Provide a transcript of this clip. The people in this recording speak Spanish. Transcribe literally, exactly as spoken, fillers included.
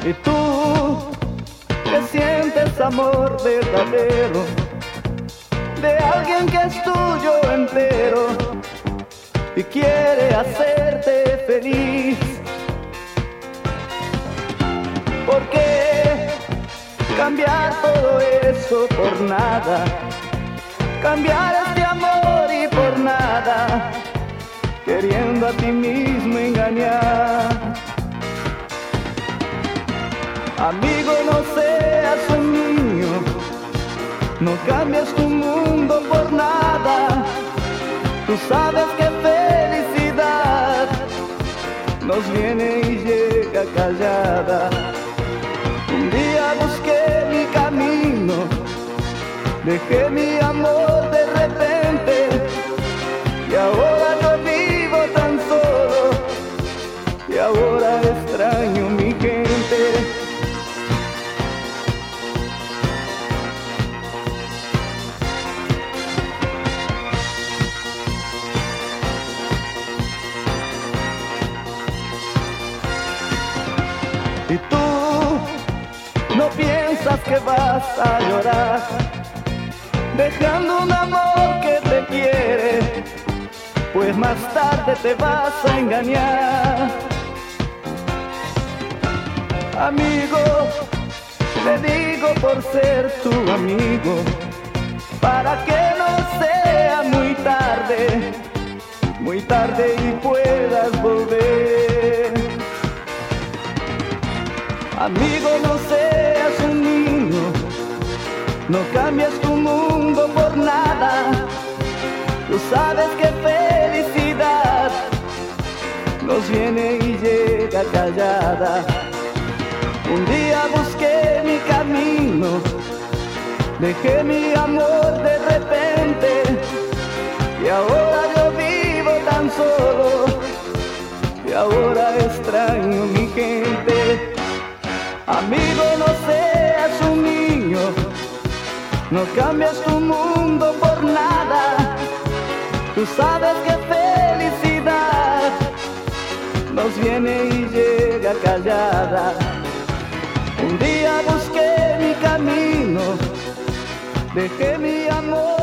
Y tú, que sientes amor verdadero de alguien que es tuyo entero y quiere hacerte feliz. ¿Por qué cambiar todo eso por nada? Cambiar este amor y por nada, queriendo a ti mismo engañar. Amigo, no seas un niño, no cambies tu mundo por nada. Tú sabes que felicidad nos viene y llega callada. Un día busqué mi camino, dejé mi amor de repente, y ahora yo vivo tan solo, y ahora extraño mi gente. Y tú no piensas que vas a llorar, dejando un amor que te quiere, pues más tarde te vas a engañar. Amigo, te digo por ser tu amigo, para que no sea muy tarde, muy tarde y puedas volver. Amigo, no seas un niño, no cambies tu mundo por nada. Tú sabes que felicidad nos viene y llega callada. Un día busqué mi camino, dejé mi amor de repente, y ahora yo vivo tan solo, y ahora extraño mi gente. Amigo, no seas un niño, no cambies tu mundo por nada. Tú sabes que felicidad nos viene y llega callada. Un día busqué mi camino, dejé mi amor